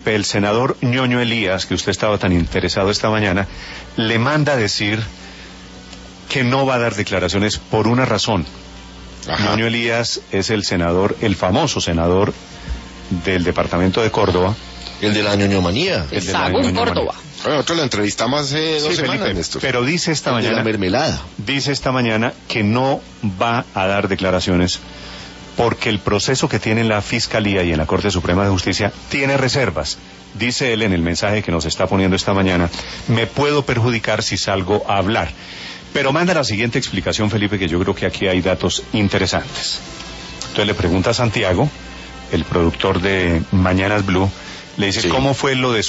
Felipe, el senador Ñoño Elías, que usted estaba tan interesado esta mañana, le manda a decir que no va a dar declaraciones por una razón. Ajá. Ñoño Elías es el senador, el famoso senador del departamento de Córdoba. El de la ñoñomanía. El de la Córdoba. Bueno, nosotros lo entrevistamos hace 2 semanas, Felipe, Néstor. pero dice esta mañana, la mermelada. Dice esta mañana que no va a dar declaraciones porque el proceso que tiene en la Fiscalía y en la Corte Suprema de Justicia tiene reservas. Dice él en el mensaje que nos está poniendo esta mañana, me puedo perjudicar si salgo a hablar. Pero manda la siguiente explicación, Felipe, que yo creo que aquí hay datos interesantes. Entonces le pregunta a Santiago, el productor de Mañanas Blue, le dice, sí, ¿cómo fue lo de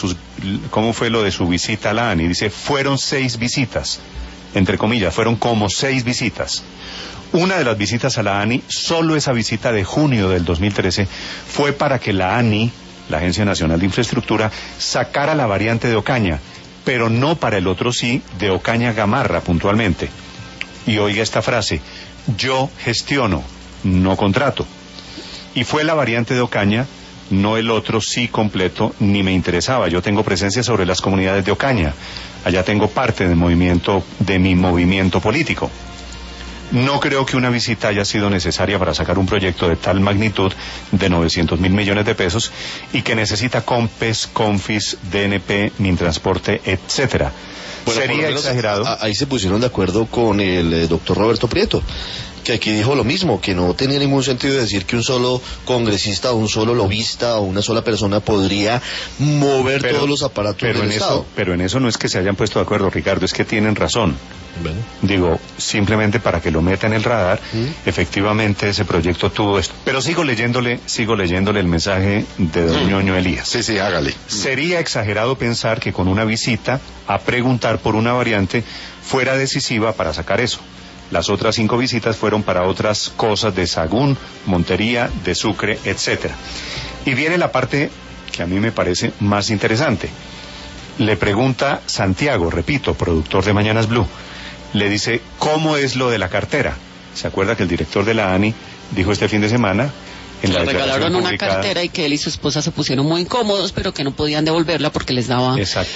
su visita a la ANI? Dice, fueron 6 visitas, entre comillas, fueron como 6 visitas. Una de las visitas a la ANI, solo esa visita de junio del 2013, fue para que la ANI, la Agencia Nacional de Infraestructura, sacara la variante de Ocaña, pero no para el otro sí, de Ocaña Gamarra puntualmente. Y oiga esta frase, yo gestiono, no contrato. Y fue la variante de Ocaña, no el otro sí completo, ni me interesaba. Yo tengo presencia sobre las comunidades de Ocaña. Allá tengo parte del movimiento, de mi movimiento político. No creo que una visita haya sido necesaria para sacar un proyecto de tal magnitud de 900.000 millones de pesos y que necesita COMPES, CONFIS, DNP, Mintransporte, etcétera. Bueno, sería exagerado. Ahí se pusieron de acuerdo con el doctor Roberto Prieto, que aquí dijo lo mismo, que no tenía ningún sentido decir que un solo congresista o un solo lobista o una sola persona podría mover todos los aparatos del Estado. Pero en eso no es que se hayan puesto de acuerdo, Ricardo, es que tienen razón. Bueno. Digo, simplemente para que lo meta en el radar, efectivamente ese proyecto tuvo esto. Pero sigo leyéndole el mensaje de don Ñoño Elías. Sí, hágale. Sería exagerado pensar que con una visita a preguntar por una variante fuera decisiva para sacar eso. Las otras 5 visitas fueron para otras cosas de Sagún, Montería, de Sucre, etcétera. Y viene la parte que a mí me parece más interesante. Le pregunta Santiago, repito, productor de Mañanas Blue, le dice, ¿cómo es lo de la cartera? ¿Se acuerda que el director de la ANI dijo este fin de semana? En le regalaron una cartera y que él y su esposa se pusieron muy incómodos, pero que no podían devolverla porque les daba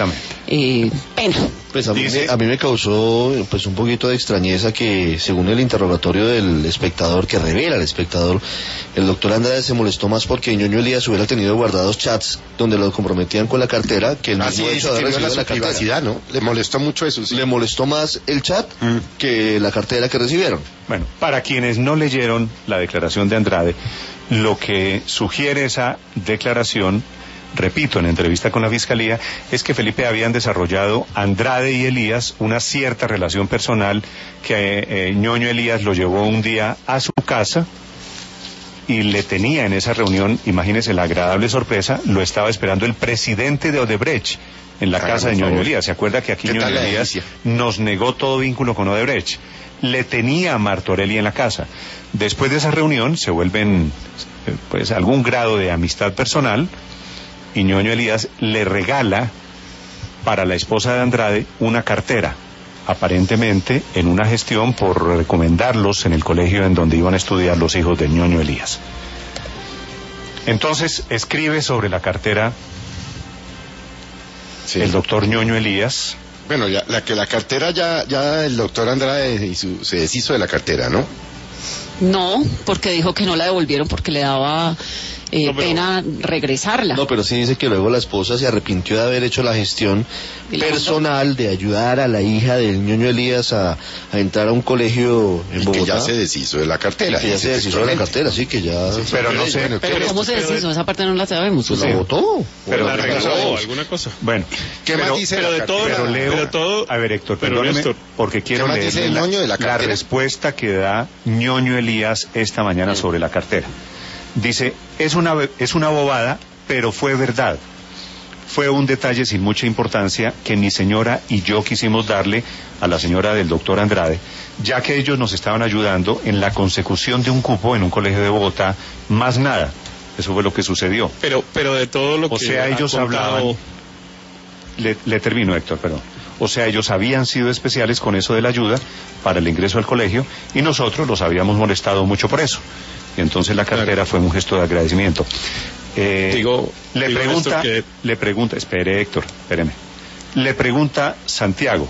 pena. Pues a mí me causó pues un poquito de extrañeza que, según el interrogatorio del espectador, que revela el espectador, el doctor Andrade se molestó más porque Ñoño Elías hubiera tenido guardados chats donde lo comprometían con la cartera que el mismo hecho de haber recibido la privacidad, ¿no? Le molestó mucho eso, sí. Le molestó más el chat que la cartera que recibieron. Bueno, para quienes no leyeron la declaración de Andrade, lo que sugiere esa declaración, repito, en entrevista con la Fiscalía, es que Felipe habían desarrollado, Andrade y Elías, una cierta relación personal, que Ñoño Elías lo llevó un día a su casa y le tenía en esa reunión, imagínese la agradable sorpresa, lo estaba esperando el presidente de Odebrecht en la casa de Ñoño Elías. ¿Se acuerda que aquí Ñoño Elías nos negó todo vínculo con Odebrecht? Le tenía a Martorelli en la casa. Después de esa reunión se vuelven pues algún grado de amistad personal y Ñoño Elías le regala para la esposa de Andrade una cartera, aparentemente en una gestión por recomendarlos en el colegio en donde iban a estudiar los hijos de Ñoño Elías. Entonces escribe sobre la cartera el doctor Ñoño Elías. Bueno, la cartera ya el doctor Andrade se deshizo de la cartera, ¿no? No, porque dijo que no la devolvieron porque le daba pena regresarla. No, pero sí dice que luego la esposa se arrepintió de haber hecho la gestión personal de ayudar a la hija del Ñoño Elías a entrar a un colegio en Bogotá. Que ya se deshizo de la cartera. Que ya se deshizo de la cartera, sí, que ya... Sí, pero no sé... Pero ¿cómo se deshizo? Esa parte no la sabemos. Pues la votó. Pero la regresó alguna cosa. Bueno. ¿Qué más dice pero de todo, pero todo... A ver, Héctor, perdóneme, porque quiero leer la respuesta que da Ñoño Elías esta mañana sobre la cartera. Dice, es una bobada, pero fue verdad. Fue un detalle sin mucha importancia que mi señora y yo quisimos darle a la señora del doctor Andrade, ya que ellos nos estaban ayudando en la consecución de un cupo en un colegio de Bogotá, más nada. Eso fue lo que sucedió. Pero de todo lo que... O sea, ellos hablaban... Le termino, Héctor, perdón. O sea, ellos habían sido especiales con eso de la ayuda para el ingreso al colegio y nosotros los habíamos molestado mucho por eso. Y entonces la cartera fue un gesto de agradecimiento. le pregunta, espere Héctor, espéreme. Le pregunta Santiago,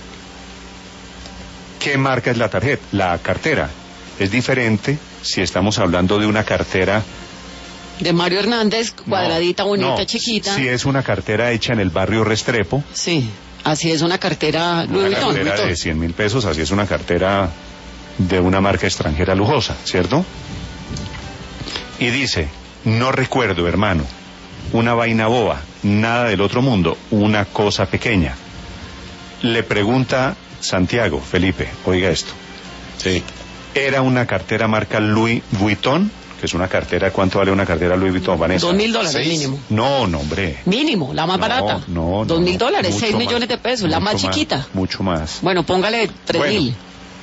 ¿qué marca es la cartera? Es diferente si estamos hablando de una cartera de Mario Hernández, cuadradita, bonita, chiquita. Si es una cartera hecha en el barrio Restrepo. Sí, así es una cartera Louis Vuitton. Una cartera de 100.000 pesos, así es una cartera de una marca extranjera lujosa, ¿cierto? Y dice, no recuerdo, hermano, una vaina boba, nada del otro mundo, una cosa pequeña. Le pregunta Santiago, Felipe, oiga esto. Sí. ¿Era una cartera marca Louis Vuitton? Que es una cartera, ¿cuánto vale una cartera Louis Vuitton, Vanessa? $2.000 mínimo. No, hombre. Mínimo, la más barata. No. $2.000, 6 millones de pesos, la más chiquita. Mucho más. Bueno, póngale 3.000. Bueno.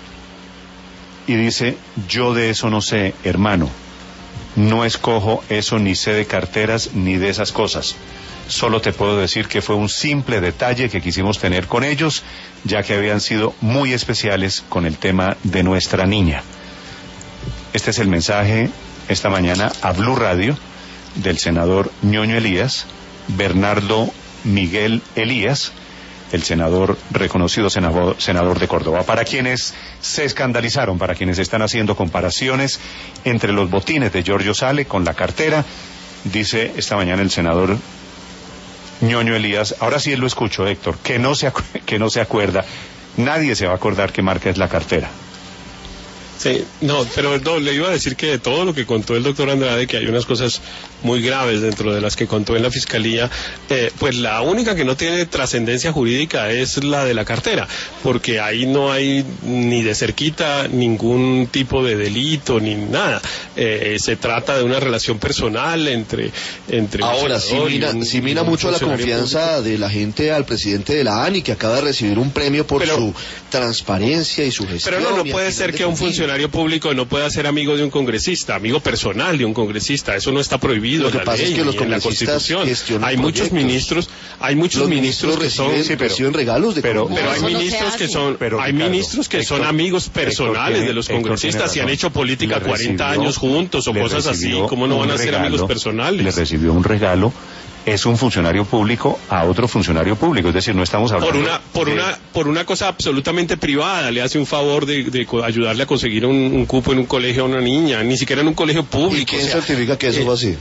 Y dice, yo de eso no sé, hermano. No escojo eso, ni sé de carteras, ni de esas cosas. Solo te puedo decir que fue un simple detalle que quisimos tener con ellos, ya que habían sido muy especiales con el tema de nuestra niña. Este es el mensaje esta mañana a Blue Radio del senador Ñoño Elías, Bernardo Miguel Elías, el senador, reconocido senador de Córdoba. Para quienes se escandalizaron, para quienes están haciendo comparaciones entre los botines de Giorgio Sale con la cartera, dice esta mañana el senador Ñoño Elías, ahora sí lo escucho, Héctor, que no se acuerda, nadie se va a acordar qué marca es la cartera. Sí, pero le iba a decir que de todo lo que contó el doctor Andrade, que hay unas cosas muy graves dentro de las que contó en la fiscalía, pues la única que no tiene trascendencia jurídica es la de la cartera, porque ahí no hay ni de cerquita ningún tipo de delito ni nada. Se trata de una relación personal entre ahora si mira mucho la confianza público de la gente al presidente de la ANI, que acaba de recibir un premio por su transparencia y su gestión. Pero no puede ser que un funcionario público no pueda ser amigo de un congresista, amigo personal de un congresista. Eso no está prohibido en la ley, ni en la Constitución. Hay muchos ministros que son, reciben regalos de pero hay ministros que son amigos personales de los congresistas y han hecho política 40 años juntos o cosas así. ¿Cómo no van a ser amigos personales? Le recibió un regalo. Es un funcionario público a otro funcionario público, es decir, no estamos hablando por una cosa absolutamente privada. Le hace un favor de ayudarle a conseguir un cupo en un colegio a una niña, ni siquiera en un colegio público. ¿Y quién certifica que eso fue así?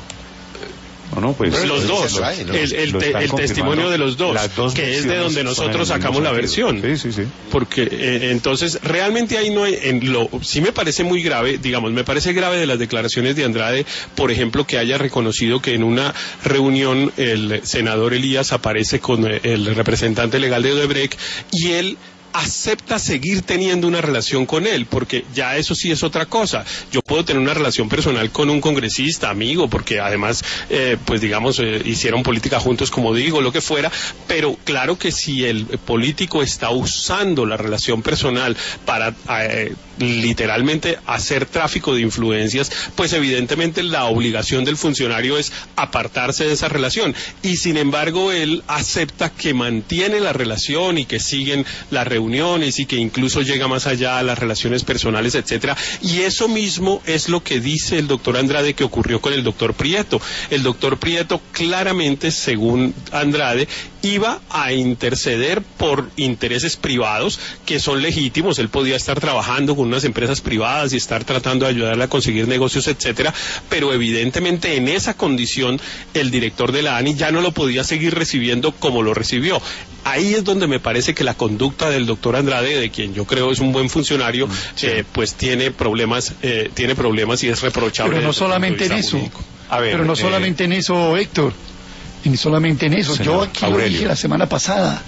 Pues los dos, el testimonio de los dos, que es de donde nosotros sacamos la versión. Sí. Porque entonces realmente ahí no hay, sí me parece muy grave, me parece grave de las declaraciones de Andrade, por ejemplo, que haya reconocido que en una reunión el senador Elías aparece con el representante legal de Odebrecht y él acepta seguir teniendo una relación con él, porque ya eso sí es otra cosa. Yo puedo tener una relación personal con un congresista, amigo, porque además, hicieron política juntos, como digo, lo que fuera, pero claro que si el político está usando la relación personal para literalmente hacer tráfico de influencias, pues evidentemente la obligación del funcionario es apartarse de esa relación, y sin embargo él acepta que mantiene la relación y que siguen las reuniones y que incluso llega más allá a las relaciones personales, etcétera. Y eso mismo es lo que dice el doctor Andrade que ocurrió con el doctor Prieto. El doctor Prieto claramente, según Andrade, iba a interceder por intereses privados que son legítimos. Él podía estar trabajando con unas empresas privadas y estar tratando de ayudarle a conseguir negocios, etcétera, pero evidentemente en esa condición el director de la ANI ya no lo podía seguir recibiendo como lo recibió. Ahí es donde me parece que la conducta del doctor Andrade, de quien yo creo es un buen funcionario, pues tiene problemas y es reprochable. Pero no solamente en eso. Solamente en eso, Héctor. Y solamente en eso. Yo aquí lo dije la semana pasada.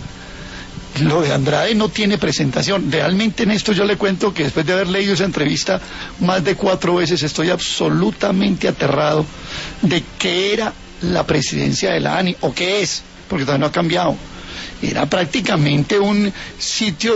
Lo de Andrade no tiene presentación. Realmente en esto yo le cuento que después de haber leído esa entrevista más de 4 veces estoy absolutamente aterrado de qué era la presidencia de la ANI, o qué es, porque todavía no ha cambiado. Era prácticamente un sitio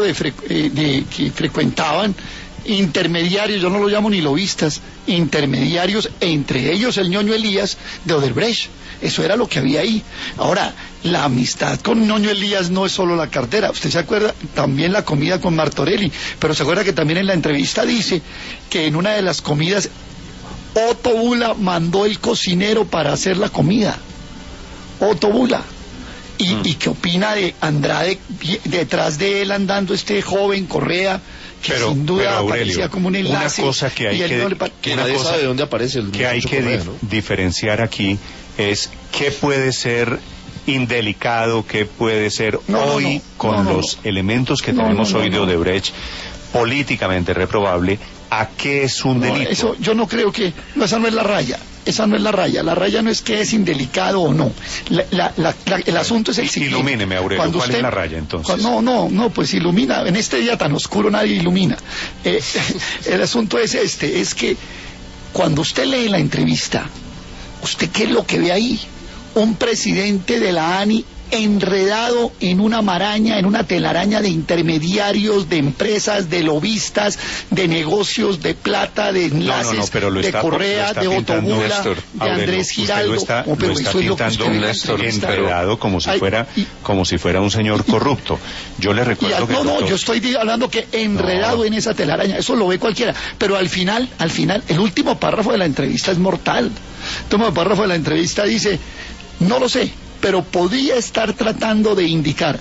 que frecuentaban intermediarios, yo no lo llamo ni lobistas, intermediarios, entre ellos el Ñoño Elías de Odebrecht. Eso era lo que había ahí. Ahora, la amistad con Ñoño Elías no es solo la cartera. Usted se acuerda también la comida con Martorelli, pero se acuerda que también en la entrevista dice que en una de las comidas Otto Bula mandó el cocinero para hacer la comida. Otto Bula. ¿Y qué opina de Andrade detrás de él andando este joven Correa, que pero, sin duda Aurelio, parecía como un enlace? Una cosa que hay que nadie sabe de dónde aparece el que hay que Correa, ¿no? diferenciar aquí es qué puede ser indelicado, qué puede ser con los elementos que tenemos hoy de Odebrecht, políticamente reprobable, a qué es un delito. Eso yo no creo que... esa no es la raya. Esa no es la raya. La raya no es que es indelicado o no. El asunto es el siguiente. Ilumíneme, Aurelio, ¿cuál es la raya entonces? No, pues ilumina. En este día tan oscuro nadie ilumina. El asunto es es que cuando usted lee la entrevista, ¿usted qué es lo que ve ahí? Un presidente de la ANI enredado en una maraña, en una telaraña de intermediarios, de empresas, de lobistas, de negocios, de plata, de enlaces, de Correa, de Otto Bula, de Andrés Giraldo. Lo está pintando enredado como si fuera un señor corrupto. Yo le recuerdo que... yo estoy hablando que enredado en esa telaraña, eso lo ve cualquiera, pero al final, el último párrafo de la entrevista es mortal. El último párrafo de la entrevista dice: no lo sé, pero podría estar tratando de indicar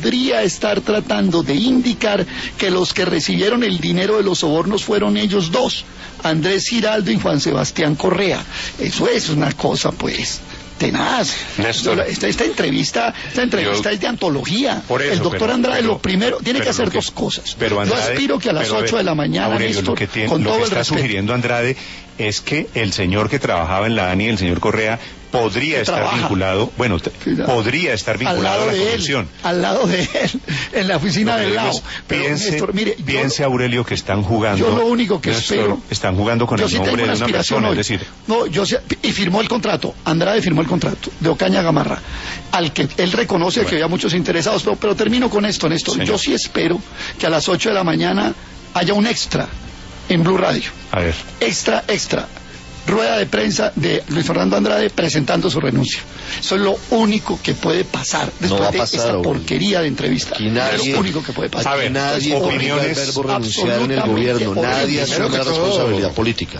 que los que recibieron el dinero de los sobornos fueron ellos dos, Andrés Giraldo y Juan Sebastián Correa. Eso es una cosa, pues, tenaz. Esta entrevista es de antología. El doctor Andrade lo primero tiene que hacer dos cosas. Yo aspiro que a las 8 de la mañana, Aurelio, Néstor, con todo el respeto, lo que está sugiriendo Andrade es que el señor que trabajaba en la ANI, el señor Correa, podría estar vinculado a la corrupción. Al lado de él, en la oficina del lado. Piense, Aurelio, que están jugando. Yo lo único que espero. Están jugando con el nombre de una persona, es decir. Y firmó el contrato. Andrade firmó el contrato de Ocaña Gamarra, al que él reconoce que había muchos interesados. Pero termino con esto, Néstor. Señor. Yo sí espero que a las 8 de la mañana haya un extra en Blue Radio. A ver. Extra. Rueda de prensa de Luis Fernando Andrade presentando su renuncia. Eso es lo único que puede pasar después de esta porquería de entrevista. Es lo único que puede pasar. A ver, nadie opiniones el verbo renunciar en el gobierno, nadie asume la responsabilidad política.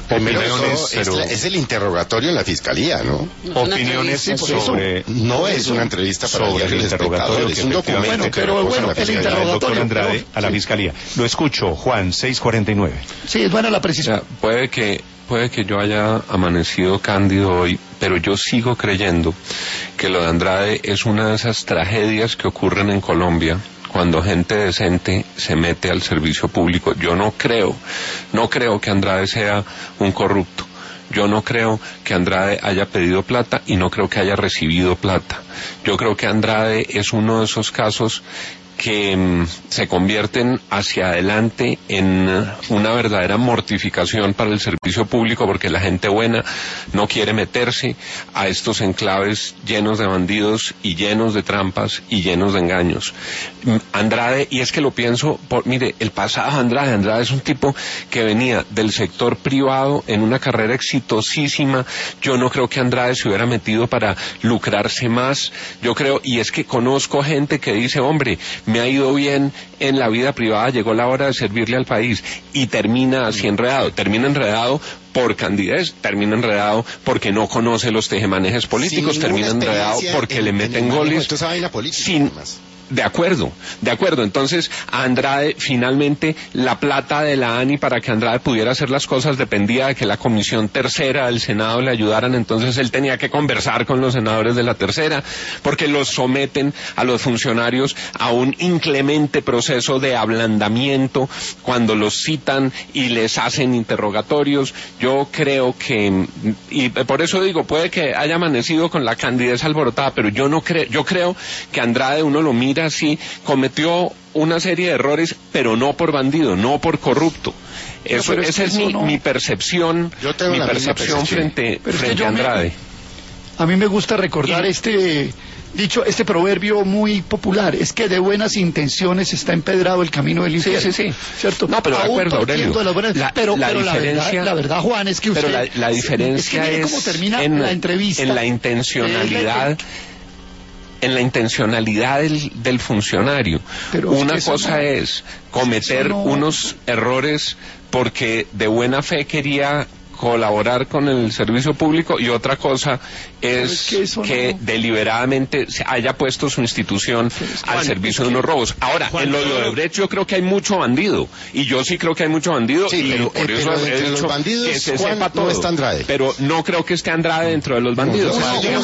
Es el interrogatorio en la fiscalía, ¿no? Opiniones sobre... No es una entrevista para sobre el interrogatorio, es un documento. El doctor Andrade a la fiscalía. Lo escucho, Juan, 649. Sí, es buena la precisión. Puede que yo haya amanecido cándido hoy, pero yo sigo creyendo que lo de Andrade es una de esas tragedias que ocurren en Colombia cuando gente decente se mete al servicio público. Yo no creo que Andrade sea un corrupto. Yo no creo que Andrade haya pedido plata y no creo que haya recibido plata. Yo creo que Andrade es uno de esos casos que se convierten hacia adelante en una verdadera mortificación para el servicio público, porque la gente buena no quiere meterse a estos enclaves llenos de bandidos y llenos de trampas y llenos de engaños. Andrade, y es que lo pienso, mire, el pasado Andrade es un tipo que venía del sector privado en una carrera exitosísima. Yo no creo que Andrade se hubiera metido para lucrarse más. Yo creo, y es que conozco gente que dice, hombre, me ha ido bien en la vida privada, llegó la hora de servirle al país, y termina así enredado por candidez, termina enredado porque no conoce los tejemanejes políticos, termina enredado porque le meten goles sin... De acuerdo. Entonces, a Andrade, finalmente, la plata de la ANI para que Andrade pudiera hacer las cosas dependía de que la comisión tercera del Senado le ayudaran. Entonces, él tenía que conversar con los senadores de la tercera, porque los someten a los funcionarios a un inclemente proceso de ablandamiento cuando los citan y les hacen interrogatorios. Yo creo que, y por eso digo, puede que haya amanecido con la candidez alborotada, pero yo creo que Andrade, uno lo mira así, cometió una serie de errores, pero no por bandido, no por corrupto. Esa es mi percepción, frente a Andrade. A mí me gusta recordar este proverbio muy popular, es que de buenas intenciones está empedrado el camino del infierno. Sí. ¿Cierto? No, pero de acuerdo, Aurelio. Pero la verdad, Juan, es que usted... Pero la diferencia es cómo termina la entrevista. En la intencionalidad... En la intencionalidad del funcionario. Pero una cosa es cometer unos errores porque de buena fe quería colaborar con el servicio público, y otra cosa es que deliberadamente haya puesto su institución al servicio de unos robos. Ahora, en lo de Odebrecht yo creo que hay mucho bandido, y yo sí creo que hay mucho bandido, sí, pero, por eso he dicho los bandidos, que se sepa todo. No está Andrade. Pero no creo que esté Andrade dentro de los bandidos.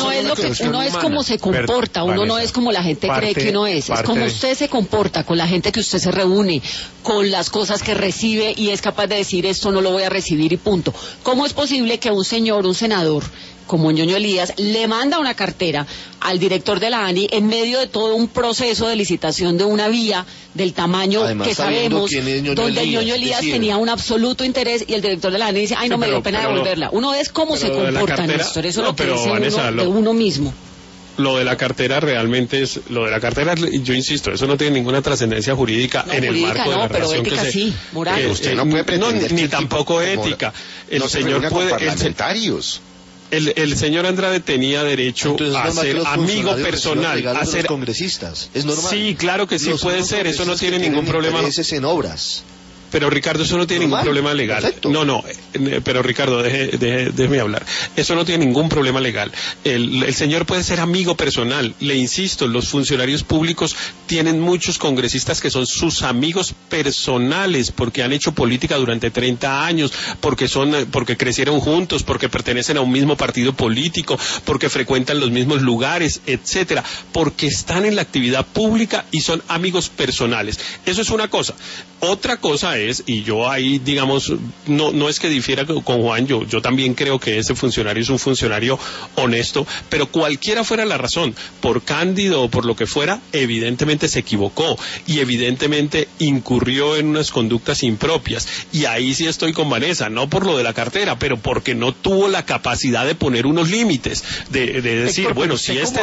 Uno es como se comporta, uno no es como la gente cree que uno es como usted se comporta con la gente que usted se reúne, con las cosas que recibe, y es capaz de decir esto no lo voy a recibir y punto. ¿Cómo es posible que un senador como Ñoño Elías le manda una cartera al director de la ANI en medio de todo un proceso de licitación de una vía del tamaño que sabemos, donde Ñoño Elías tenía un absoluto interés, y el director de la ANI dice, ay, no, me dio pena devolverla? Uno es cómo se comporta, Néstor, eso es lo que dice Vanessa, uno de uno mismo. Lo de la cartera realmente es, yo insisto, eso no tiene ninguna trascendencia jurídica en el marco de la relación que se... Sí, moral. Usted no puede pretender ni tampoco ética. El señor puede... parlamentarios. El señor Andrade tenía derecho a ser amigo personal, a ser congresistas. Es normal. Sí, claro que sí, puede ser, eso no tiene ningún problema. En obras. Pero Ricardo, eso no tiene ningún problema legal. Perfecto. No, pero Ricardo, déjeme hablar. Eso no tiene ningún problema legal. El señor puede ser amigo personal. Le insisto, los funcionarios públicos tienen muchos congresistas que son sus amigos personales, porque han hecho política durante 30 años, porque crecieron juntos, porque pertenecen a un mismo partido político, porque frecuentan los mismos lugares, etcétera, porque están en la actividad pública y son amigos personales. Eso es una cosa. Otra cosa es, y yo ahí, digamos, no es que difiera con Juan, yo también creo que ese funcionario es un funcionario honesto, pero cualquiera fuera la razón, por Cándido o por lo que fuera, evidentemente se equivocó y evidentemente incurrió en unas conductas impropias, y ahí sí estoy con Vanessa, no por lo de la cartera, pero porque no tuvo la capacidad de poner unos límites, de decir, Héctor, bueno, si este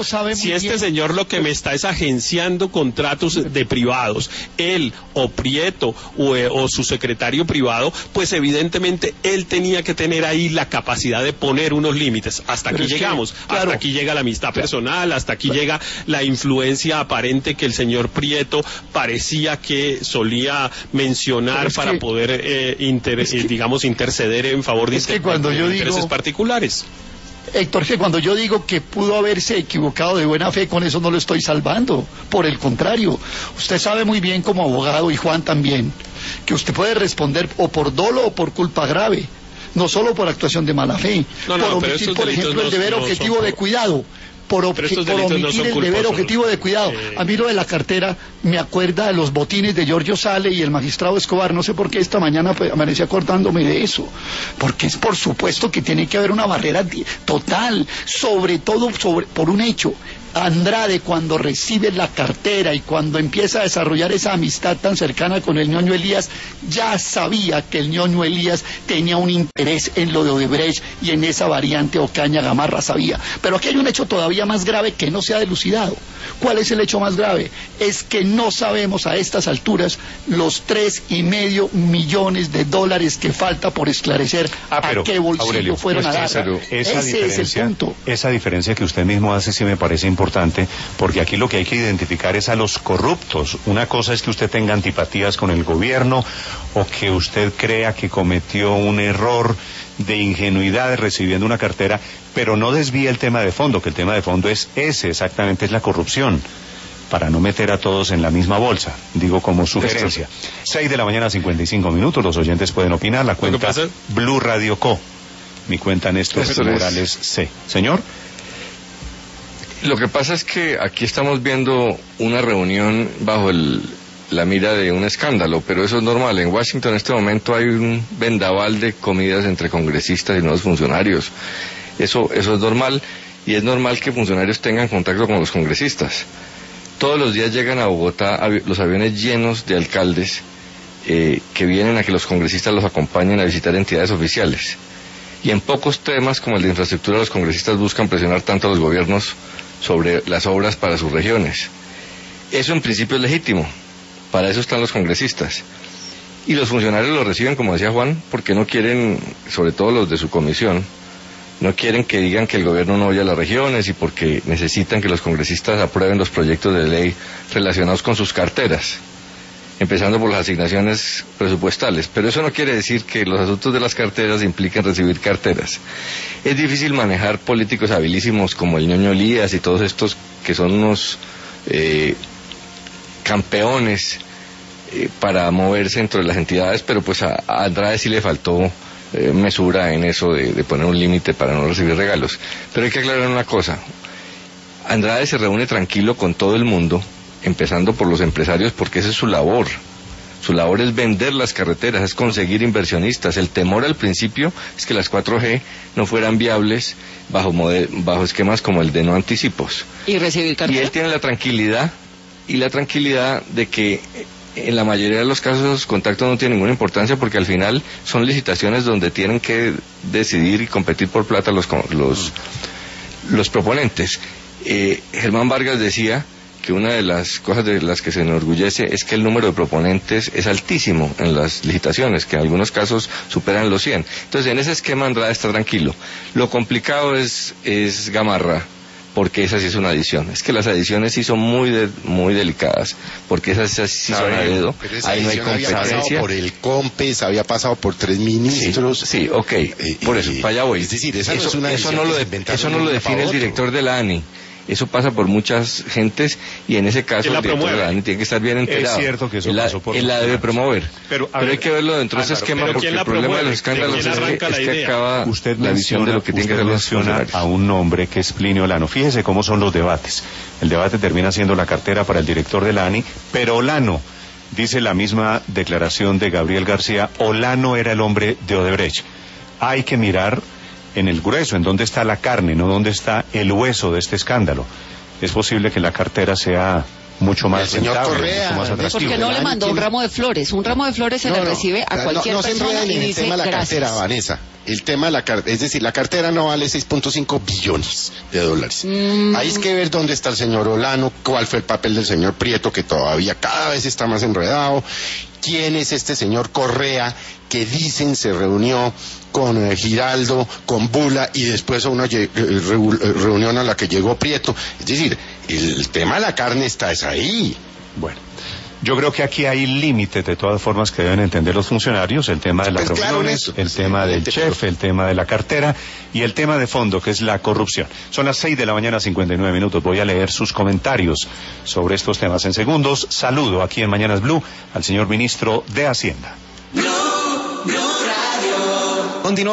señor lo que me está es agenciando contratos de privados, él o Prieto o su secretario privado, pues evidentemente él tenía que tener ahí la capacidad de poner unos límites. Hasta aquí llegamos, hasta aquí llega la amistad personal, hasta aquí llega la influencia aparente que el señor Prieto parecía que solía mencionar para poder interceder en favor de intereses particulares. Héctor, que cuando yo digo que pudo haberse equivocado de buena fe, con eso no lo estoy salvando. Por el contrario, usted sabe muy bien como abogado, y Juan también, que usted puede responder o por dolo o por culpa grave, no solo por actuación de mala fe, por omitir, por ejemplo, el deber objetivo de cuidado. Por omitir el deber objetivo de cuidado. A mí lo de la cartera me acuerda de los botines de Giorgio Sale y el magistrado Escobar. No sé por qué esta mañana amanecí acordándome de eso. Porque es por supuesto que tiene que haber una barrera total, sobre todo por un hecho. Andrade, cuando recibe la cartera y cuando empieza a desarrollar esa amistad tan cercana con el Ñoño Elías, ya sabía que el Ñoño Elías tenía un interés en lo de Odebrecht y en esa variante Ocaña Gamarra, sabía. Pero aquí hay un hecho todavía más grave que no se ha dilucidado. ¿Cuál es el hecho más grave? Es que no sabemos a estas alturas los $3.5 millones que falta por esclarecer a qué bolsillo Aurelio, fueron a dar. Ese es el punto. Esa diferencia que usted mismo hace sí me parece importante, porque aquí lo que hay que identificar es a los corruptos. Una cosa es que usted tenga antipatías con el gobierno o que usted crea que cometió un error de ingenuidad recibiendo una cartera, pero no desvíe el tema de fondo, que el tema de fondo es ese, exactamente, es la corrupción, para no meter a todos en la misma bolsa, digo como sugerencia. 6:55 a.m, los oyentes pueden opinar, la cuenta Blue Radio Co, mi cuenta Néstor Morales C. Señor. Lo que pasa es que aquí estamos viendo una reunión bajo la mira de un escándalo, pero eso es normal. En Washington en este momento hay un vendaval de comidas entre congresistas y nuevos funcionarios. Eso es normal, y es normal que funcionarios tengan contacto con los congresistas. Todos los días llegan a Bogotá los aviones llenos de alcaldes que vienen a que los congresistas los acompañen a visitar entidades oficiales. Y en pocos temas como el de infraestructura, los congresistas buscan presionar tanto a los gobiernos sobre las obras para sus regiones. Eso en principio es legítimo, para eso están los congresistas. Y los funcionarios lo reciben, como decía Juan, porque no quieren, sobre todo los de su comisión, no quieren que digan que el gobierno no oye a las regiones, y porque necesitan que los congresistas aprueben los proyectos de ley relacionados con sus carteras. empezando por las asignaciones presupuestales. Pero eso no quiere decir que los asuntos de las carteras impliquen recibir carteras. Es difícil manejar políticos habilísimos como el ñoño Elías y todos estos que son unos campeones para moverse dentro de las entidades, pero pues a Andrade sí le faltó mesura en eso de poner un límite para no recibir regalos. Pero hay que aclarar una cosa: Andrade se reúne tranquilo con todo el mundo, empezando por los empresarios, porque esa es su labor. Su labor es vender las carreteras, es conseguir inversionistas. El temor al principio es que las 4G no fueran viables bajo esquemas como el de no anticipos. Y recibir carteras. Y él tiene la tranquilidad de que en la mayoría de los casos esos contactos no tienen ninguna importancia, porque al final son licitaciones donde tienen que decidir y competir por plata los proponentes. Germán Vargas decía que una de las cosas de las que se enorgullece es que el número de proponentes es altísimo en las licitaciones, que en algunos casos superan los 100. Entonces, en ese esquema Andrade está tranquilo. Lo complicado es Gamarra, porque esa sí es una adición. Es que las adiciones sí son muy delicadas, porque esas sí son a dedo. Ahí no hay competencia. Había pasado por el COMPES, había pasado por 3 ministros. Sí, ok, por eso, para allá voy. Es decir, eso no lo define el director de la ANI. Eso pasa por muchas gentes, y en ese caso el director de la ANI tiene que estar bien enterado. Es cierto que eso pasó por él la debe promover. Pero hay que verlo dentro de ese esquema, porque el problema de los escándalos es que acaba la visión de lo que tiene que hacer los funcionarios. A un nombre que es Plinio Olano. Fíjese cómo son los debates. El debate termina siendo la cartera para el director de la ANI, pero Olano, dice la misma declaración de Gabriel García, Olano era el hombre de Odebrecht. Hay que mirar en el grueso, en dónde está la carne, no dónde está el hueso de este escándalo. Es posible que la cartera sea mucho más rentable, Correa, mucho más atractiva. Porque no le mandó un ramo de flores. Un ramo de flores se le recibe a cualquier persona y dice el tema de la gracias. cartera, Vanessa. El tema de la cartera, es decir, la cartera no vale 6.5 billones de dólares. Hay que ver dónde está el señor Olano, cuál fue el papel del señor Prieto, que todavía cada vez está más enredado. ¿Quién es este señor Correa que dicen se reunió con Giraldo, con Bula, y después a una reunión a la que llegó Prieto? Es decir, el tema de la carne es ahí. Bueno, yo creo que aquí hay límites de todas formas que deben entender los funcionarios: el tema de las reuniones, el tema del chef, el tema de la cartera y el tema de fondo, que es la corrupción. Son las 6:59 a.m. Voy a leer sus comentarios sobre estos temas en segundos. Saludo aquí en Mañanas Blue al señor ministro de Hacienda. Blue Radio. Continúa